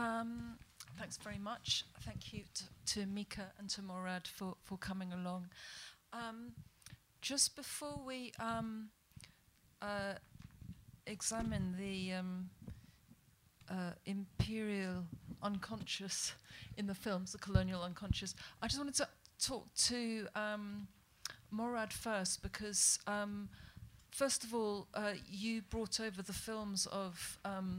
Thanks very much. Thank you to Mika and to Morad for coming along. Just before we examine the imperial unconscious in the films, the colonial unconscious, I just wanted to talk to Morad first, because first of all, you brought over the films of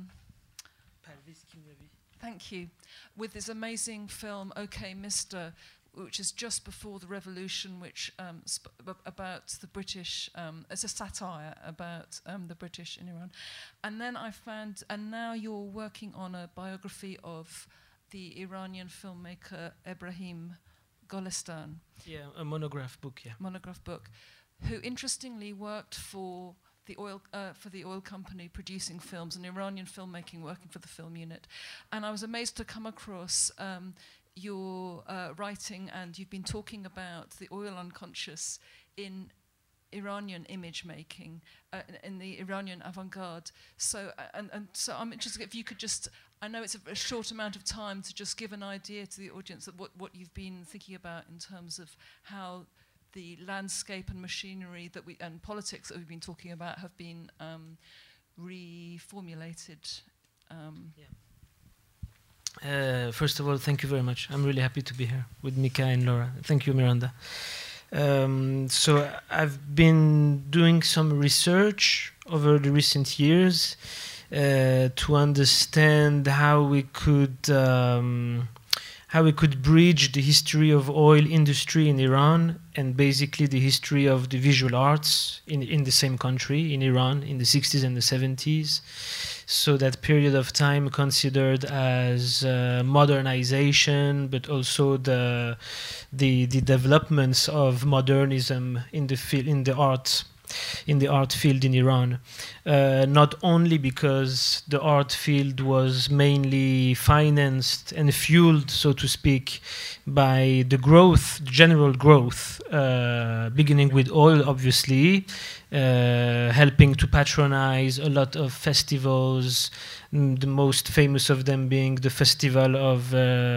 thank you, with this amazing film OK Mister, which is just before the revolution, which about the British, it's a satire about the British in Iran. And then I found, and now you're working on a biography of the Iranian filmmaker Ebrahim Golestan. Yeah, a monograph book, yeah. Monograph book, who interestingly worked for the oil company producing films, and Iranian filmmaking working for the film unit. And I was amazed to come across your writing, and you've been talking about the oil unconscious in Iranian image making, in the Iranian avant-garde. So, so I'm interested if you could just, I know it's a short amount of time, to just give an idea to the audience of what you've been thinking about in terms of how the landscape and machinery that and politics that we've been talking about have been reformulated. First of all, thank you very much. I'm really happy to be here with Mika and Laura. Thank you, Miranda. So I've been doing some research over the recent years to understand how we could bridge the history of oil industry in Iran and basically the history of the visual arts in the same country, in Iran, in the 60s and the 70s. So that period of time considered as modernization, but also the developments of modernism in the art field in Iran. Not only because the art field was mainly financed and fueled, so to speak, by the growth, general growth, beginning with oil, obviously, helping to patronize a lot of festivals, the most famous of them being the festival of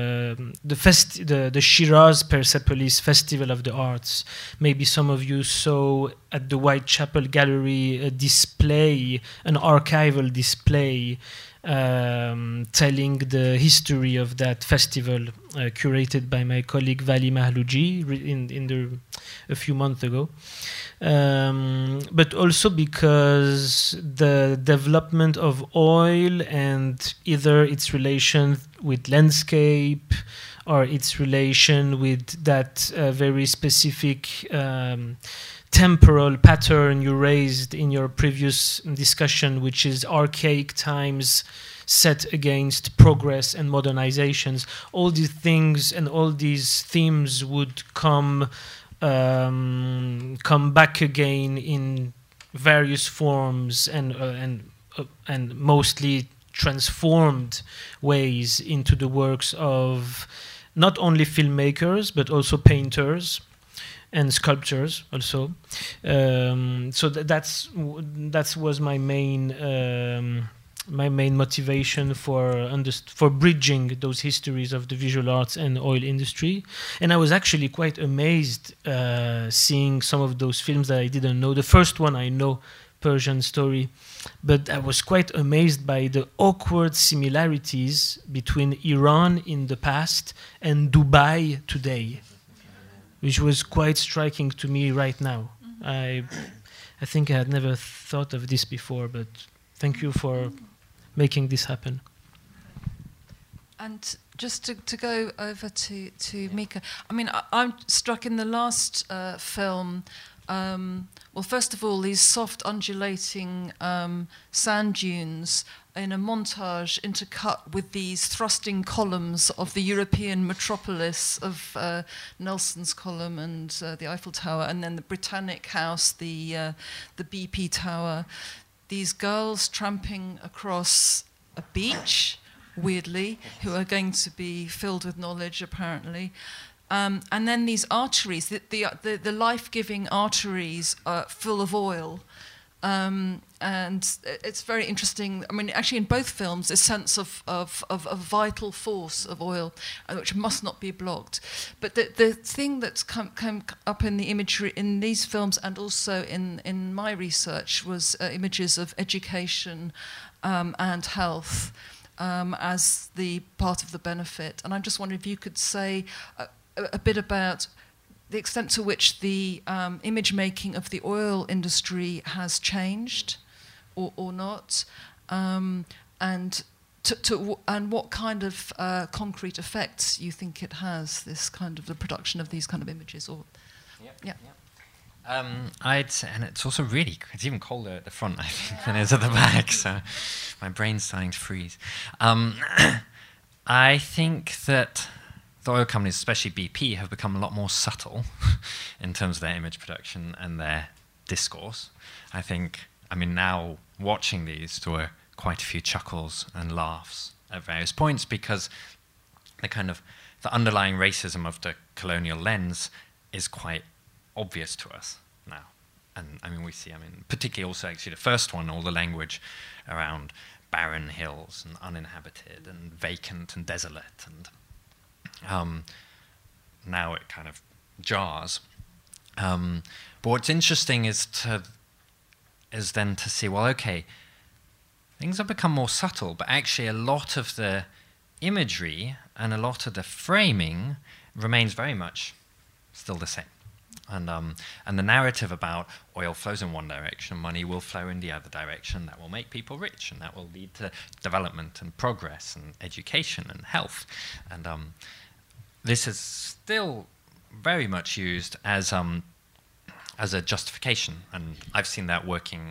the Shiraz Persepolis Festival of the Arts. Maybe some of you saw at the Whitechapel Gallery a display, an archival display telling the history of that festival, curated by my colleague Vali Mahlouji a few months ago. But also because the development of oil and either its relation with landscape or its relation with that very specific temporal pattern you raised in your previous discussion, which is archaic times set against progress and modernizations. All these things and all these themes would come back again in various forms and mostly transformed ways into the works of not only filmmakers but also painters and sculptors also. So that was my main motivation for bridging those histories of the visual arts and oil industry. And I was actually quite amazed seeing some of those films that I didn't know. The first one I know, Persian Story, but I was quite amazed by the awkward similarities between Iran in the past and Dubai today, which was quite striking to me right now. I think I had never thought of this before, but thank you for making this happen. And just to go over to Mika, I mean, I'm struck in the last film, well, first of all, these soft undulating sand dunes in a montage intercut with these thrusting columns of the European metropolis of Nelson's Column and the Eiffel Tower, and then the Britannic House, the BP Tower. These girls tramping across a beach, weirdly, who are going to be filled with knowledge, apparently. And then these arteries, the life-giving arteries full of oil, And it's very interesting. I mean, actually, in both films, a sense of a vital force of oil, which must not be blocked. But the thing that's come up in the imagery in these films, and also in my research, was images of education and health as the part of the benefit. And I'm just wondering if you could say a bit about the extent to which the image making of the oil industry has changed or not, and what kind of concrete effects you think it has, this kind of the production of these kind of images. Or I'd say, and it's also it's even colder at the front, I think, than it is at the back, so my brain's starting to freeze. I think that the oil companies, especially BP, have become a lot more subtle in terms of their image production and their discourse. Now watching these, there were quite a few chuckles and laughs at various points, because the underlying racism of the colonial lens is quite obvious to us now. And we see, particularly also actually the first one, all the language around barren hills and uninhabited and vacant and desolate, and now it kind of jars. But what's interesting is then to see, well, okay, things have become more subtle, but actually a lot of the imagery and a lot of the framing remains very much still the same. And the narrative about oil flows in one direction, money will flow in the other direction, that will make people rich, and that will lead to development and progress and education and health. And this is still very much used as a justification. And I've seen that working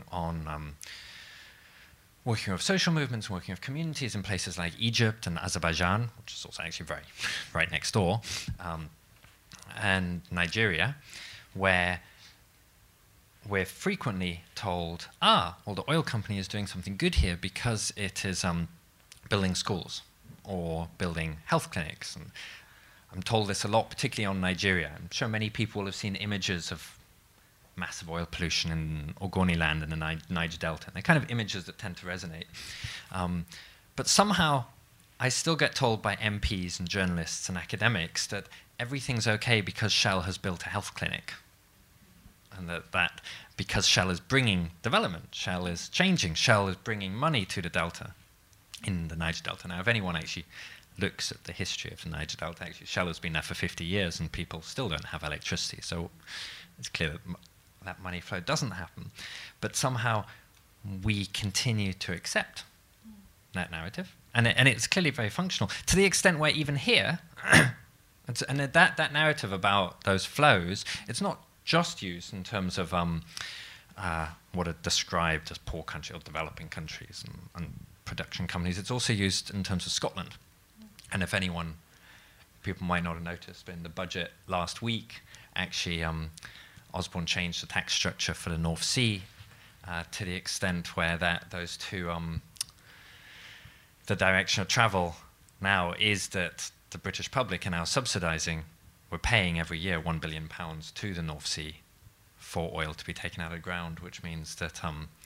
with social movements, working with communities in places like Egypt and Azerbaijan, which is also actually right next door, and Nigeria, where we're frequently told, the oil company is doing something good here because it is building schools or building health clinics. And I'm told this a lot, particularly on Nigeria. I'm sure many people will have seen images of massive oil pollution in Ogoniland and the Niger Delta. And they're kind of images that tend to resonate. But somehow, I still get told by MPs and journalists and academics that everything's okay because Shell has built a health clinic. And that because Shell is bringing development, Shell is changing, Shell is bringing money to the Delta, in the Niger Delta. Now, if anyone actually looks at the history of the Niger Delta, actually Shell has been there for 50 years and people still don't have electricity. So it's clear that that money flow doesn't happen. But somehow we continue to accept that narrative. And it's clearly very functional, to the extent where even here, and that narrative about those flows, it's not just used in terms of what are described as poor country or developing countries and production companies. It's also used in terms of Scotland. And if people might not have noticed, but in the budget last week, actually, Osborne changed the tax structure for the North Sea to the extent where those two, the direction of travel now is that the British public are now subsidising. We're paying every year £1 billion to the North Sea for oil to be taken out of the ground, which means that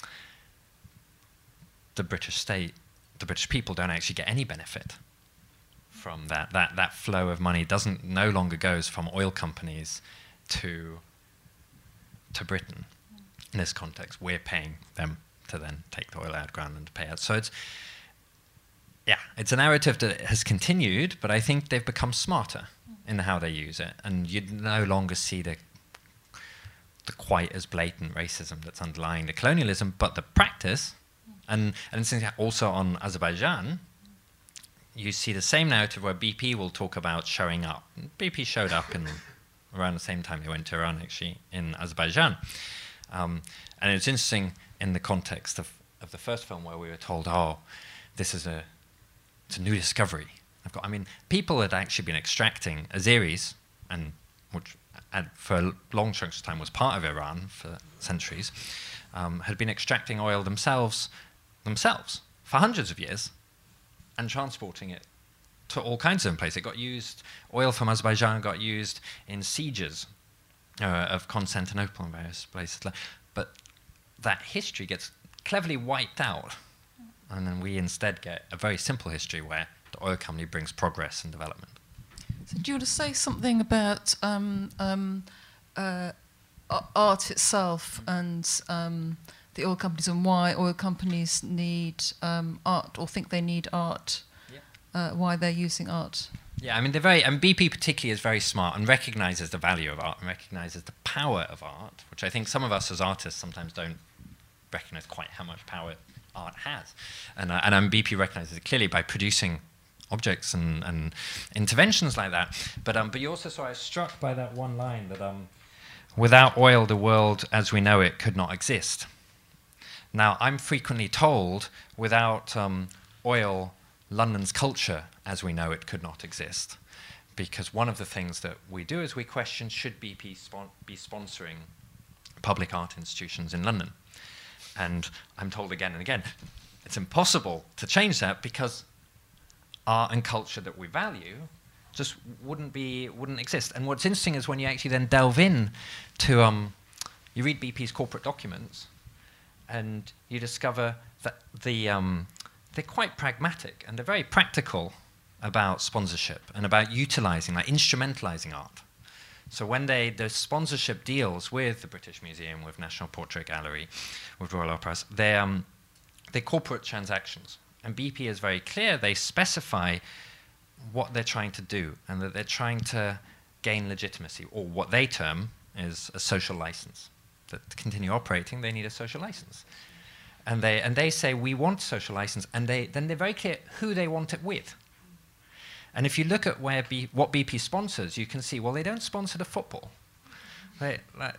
the British state, the British people don't actually get any benefit from that. That flow of money no longer goes from oil companies to Britain. In this context, we're paying them to then take the oil out of the ground and to pay out. So it's a narrative that has continued, but I think they've become smarter in how they use it, and you no longer see the quite as blatant racism that's underlying the colonialism, but the practice, and also on Azerbaijan, you see the same narrative where BP will talk about showing up. BP showed up around the same time they went to Iran, actually, in Azerbaijan. And it's interesting in the context of the first film where we were told, this is it's a new discovery. People had actually been extracting Azeris, which for a long chunks of time was part of Iran for centuries, had been extracting oil themselves for hundreds of years and transporting it to all kinds of places. It got used, oil from Azerbaijan got used in sieges of Constantinople and various places. But that history gets cleverly wiped out, and then we instead get a very simple history where the oil company brings progress and development. So do you want to say something about art itself and the oil companies, and why oil companies need art or think they need art? Yeah. Why they're using art? Yeah, I mean, and BP particularly is very smart and recognises the value of art and recognises the power of art, which I think some of us as artists sometimes don't recognise quite how much power art has. And BP recognises it clearly by producing objects and interventions like that. But you also saw I was struck by that one line that without oil, the world as we know it could not exist. Now, I'm frequently told without oil, London's culture as we know it could not exist. Because one of the things that we do is we question, should BP be sponsoring public art institutions in London? And I'm told again and again, it's impossible to change that because art and culture that we value just wouldn't exist. And what's interesting is when you actually then delve in to, you read BP's corporate documents, and you discover that they're quite pragmatic and they're very practical about sponsorship and about utilizing, like instrumentalizing art. So when the sponsorship deals with the British Museum, with National Portrait Gallery, with Royal Opera House, they're corporate transactions. And BP is very clear, they specify what they're trying to do and that they're trying to gain legitimacy, or what they term is a social license. That to continue operating, they need a social license. And they say, we want social license, and then they're very clear who they want it with. And if you look at what BP sponsors, you can see, well, they don't sponsor the football. So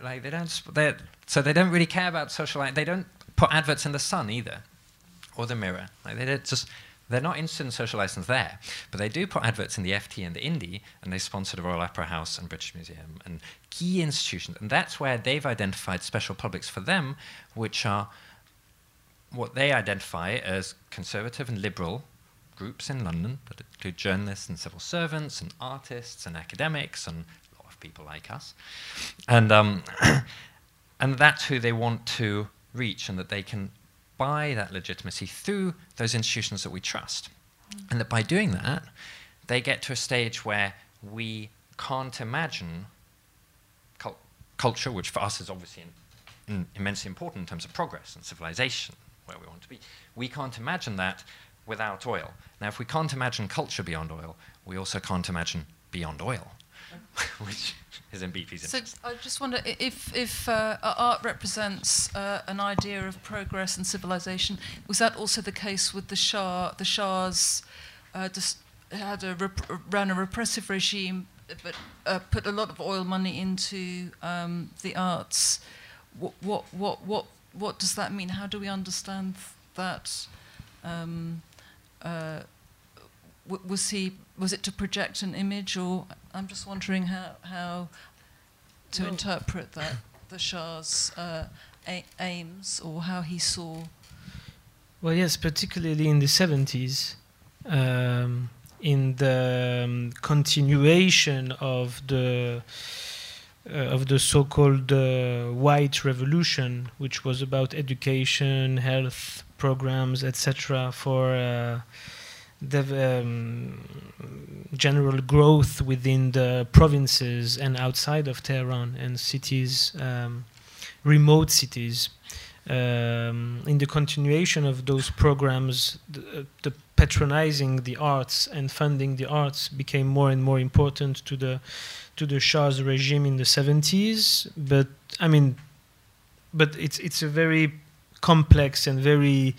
they don't really care about social license. They don't put adverts in the Sun either, or the Mirror. They're not interested in social license there, but they do put adverts in the FT and the Indie, and they sponsor the Royal Opera House and British Museum and key institutions. And that's where they've identified special publics for them, which are what they identify as conservative and liberal groups in London that include journalists and civil servants and artists and academics and a lot of people like us. And that's who they want to reach, and that they can buy that legitimacy through those institutions that we trust. And that by doing that, they get to a stage where we can't imagine culture, which for us is obviously immensely important in terms of progress and civilization, where we want to be. We can't imagine that without oil. Now, if we can't imagine culture beyond oil, we also can't imagine beyond oil, which is in BP's interest. So I just wonder if art represents an idea of progress and civilization. Was that also the case with the Shah? The Shah's ran a repressive regime, but put a lot of oil money into the arts. What does that mean? How do we understand that? Was it to project an image, or I'm just wondering how to interpret that, the Shah's aims, or how he saw. Well, yes, particularly in the 70s, in the continuation of the so-called White Revolution, which was about education, health programs, etc., for the general growth within the provinces and outside of Tehran and cities, remote cities. In the continuation of those programs, the patronizing the arts and funding the arts became more and more important to the Shah's regime in the 70s. But it's a very complex and very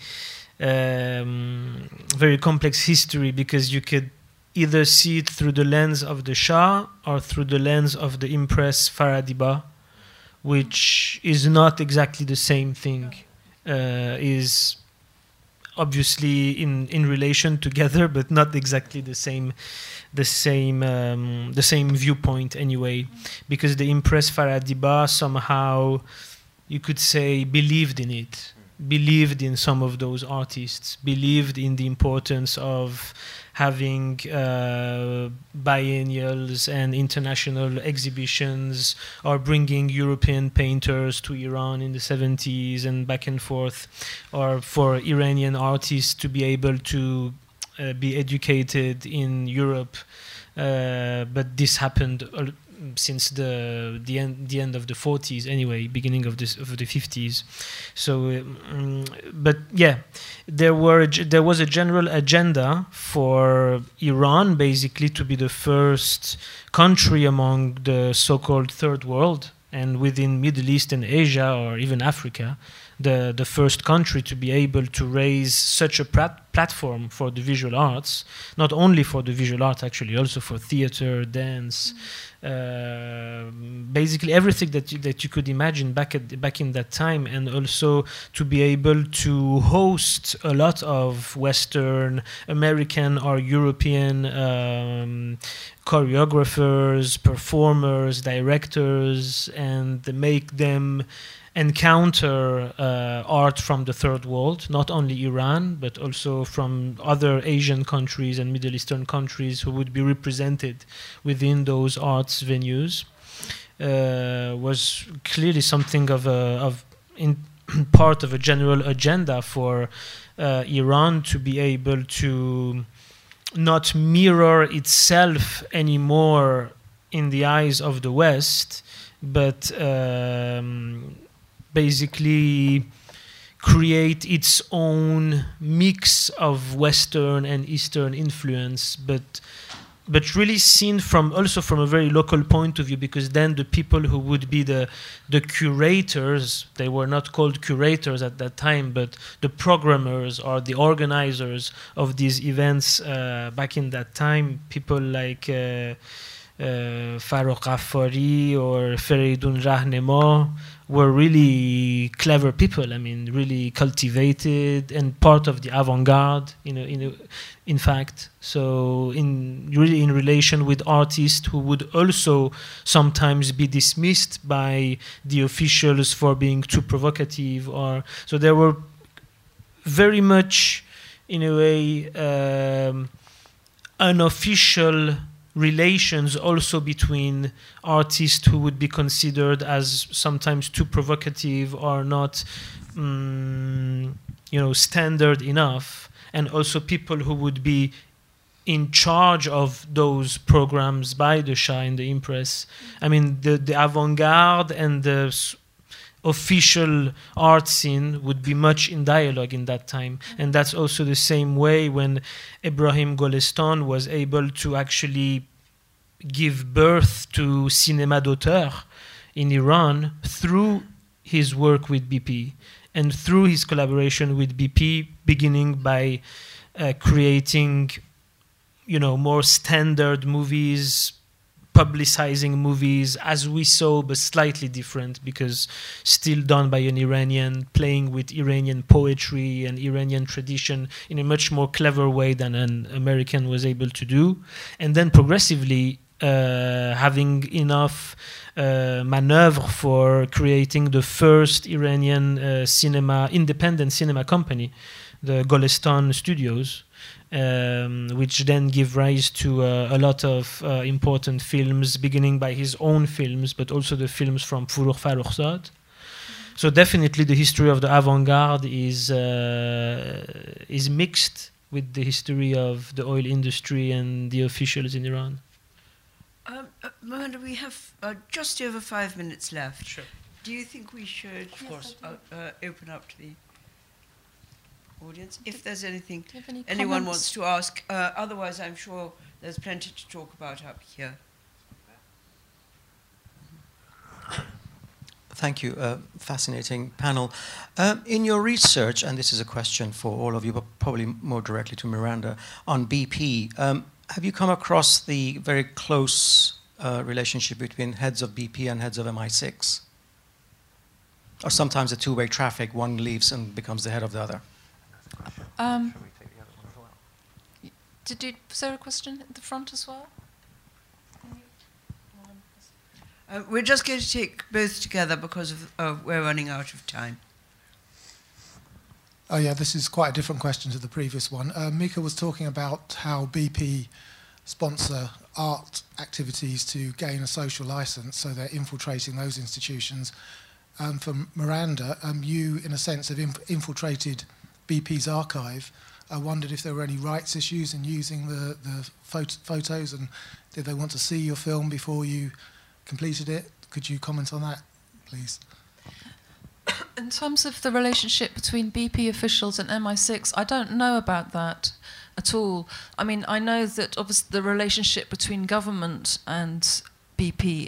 complex history, because you could either see it through the lens of the Shah or through the lens of the Empress Faradiba, which is not exactly the same thing. Is obviously in relation together, but not exactly the same viewpoint anyway, because the Empress Faradiba somehow, you could say, believed in it. Believed in some of those artists, believed in the importance of having biennials and international exhibitions, or bringing European painters to Iran in the 70s and back and forth, or for Iranian artists to be able to be educated in Europe. But this happened since the end of the 40s anyway, beginning of the 50s. So but yeah, there was a general agenda for Iran basically to be the first country among the so-called third world, and within Middle East and Asia, or even Africa, the first country to be able to raise such a platform for the visual arts, not only for the visual arts, actually, also for theater, dance, basically everything that you could imagine back in that time, and also to be able to host a lot of Western, American, or European choreographers, performers, directors, and make them encounter art from the third world, not only Iran, but also from other Asian countries and Middle Eastern countries who would be represented within those arts venues, was clearly something of part of a general agenda for Iran to be able to not mirror itself anymore in the eyes of the West, but basically create its own mix of Western and Eastern influence, but really seen also from a very local point of view, because then the people who would be the curators, they were not called curators at that time, but the programmers or the organizers of these events back in that time, people like Farrokh Ghaffari or Feridun Rahnema, were really clever people. I mean, really cultivated and part of the avant-garde, in fact. So in relation with artists who would also sometimes be dismissed by the officials for being too provocative, so there were very much, in a way, unofficial relations also between artists who would be considered as sometimes too provocative or not, standard enough, and also people who would be in charge of those programs by the Shah and the Empress. I mean, the avant-garde and the official art scene would be much in dialogue in that time. And that's also the same way when Ebrahim Golestan was able to actually give birth to cinéma d'auteur in Iran through his work with BP and through his collaboration with BP, beginning by creating, more standard movies, publicizing movies as we saw, but slightly different, because still done by an Iranian, playing with Iranian poetry and Iranian tradition in a much more clever way than an American was able to do. And then progressively having enough maneuver for creating the first Iranian independent cinema company, the Golestan Studios, which then give rise to a lot of important films, beginning by his own films, but also the films from Forough Farrokhzad. So definitely the history of the avant-garde is mixed with the history of the oil industry and the officials in Iran. Miranda, we have just over 5 minutes left. Sure. Do you think we should, of course, open up to the audience if there's anything anyone wants to ask? Otherwise, I'm sure there's plenty to talk about up here. Thank you. Fascinating panel. In your research, and this is a question for all of you, but probably more directly to Miranda, on BP, have you come across the very close relationship between heads of BP and heads of MI6? Or sometimes a two-way traffic, one leaves and becomes the head of the other? Was there a question at the front as well? We're just going to take both together because we're running out of time. Oh yeah, this is quite a different question to the previous one. Mika was talking about how BP sponsor art activities to gain a social license, so they're infiltrating those institutions. For Miranda, you, in a sense, have infiltrated BP's archive. I wondered if there were any rights issues in using the photos, and did they want to see your film before you completed it? Could you comment on that, please? In terms of the relationship between BP officials and MI6, I don't know about that at all. I mean, I know that obviously the relationship between government and BP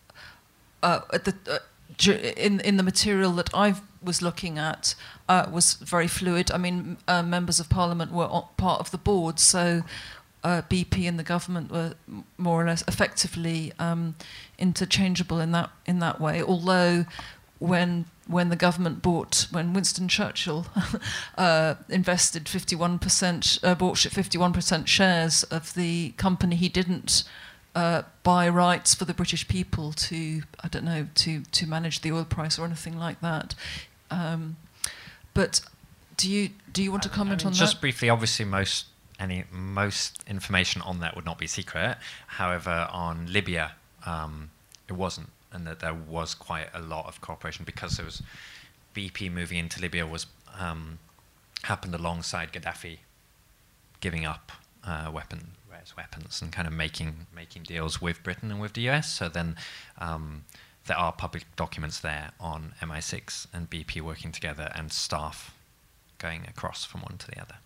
in the material that I was looking at was very fluid. I mean, members of Parliament were part of the board, so BP and the government were more or less effectively interchangeable in that way. Although when Winston Churchill invested 51%, bought 51% shares of the company, he didn't buy rights for the British people to manage the oil price or anything like that. But do you want to comment on that? Just briefly, obviously most information on that would not be secret. However, on Libya, it wasn't, and that there was quite a lot of cooperation because there was BP moving into Libya was happened alongside Gaddafi giving up weapons and kind of making deals with Britain and with the US. So then there are public documents there on MI6 and BP working together and staff going across from one to the other.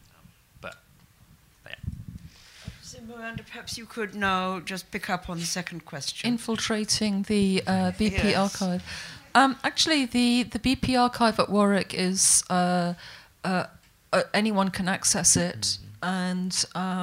So Miranda, perhaps you could now just pick up on the second question. Infiltrating the BP archive. Actually, the BP archive at Warwick is anyone can access it, and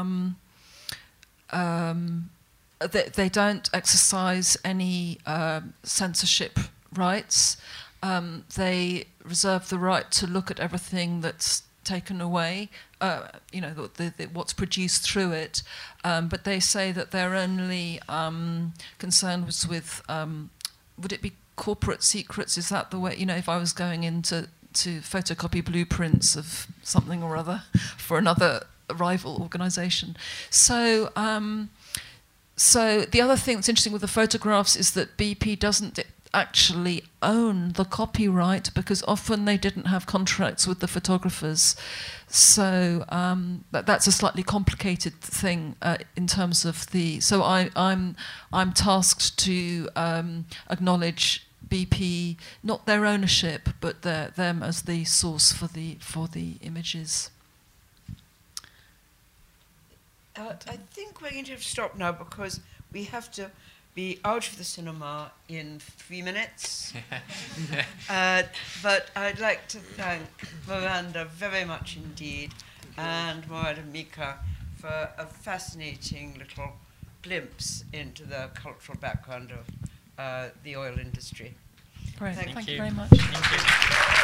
they don't exercise any censorship rights. They reserve the right to look at everything that's taken away, what's produced through it, but they say that their only concern was with, would it be corporate secrets? Is that the way, if I was going in to photocopy blueprints of something or other for another rival organisation. So the other thing that's interesting with the photographs is that BP doesn't actually own the copyright because often they didn't have contracts with the photographers. So that's a slightly complicated thing in terms of the. So I'm tasked to acknowledge BP, not their ownership, but them as the source for the images. I think we're going to have to stop now because we have to be out of the cinema in 3 minutes. But I'd like to thank Miranda very much indeed, and Mourad and Mika for a fascinating little glimpse into the cultural background of the oil industry. Great, thank you very much. Thank you.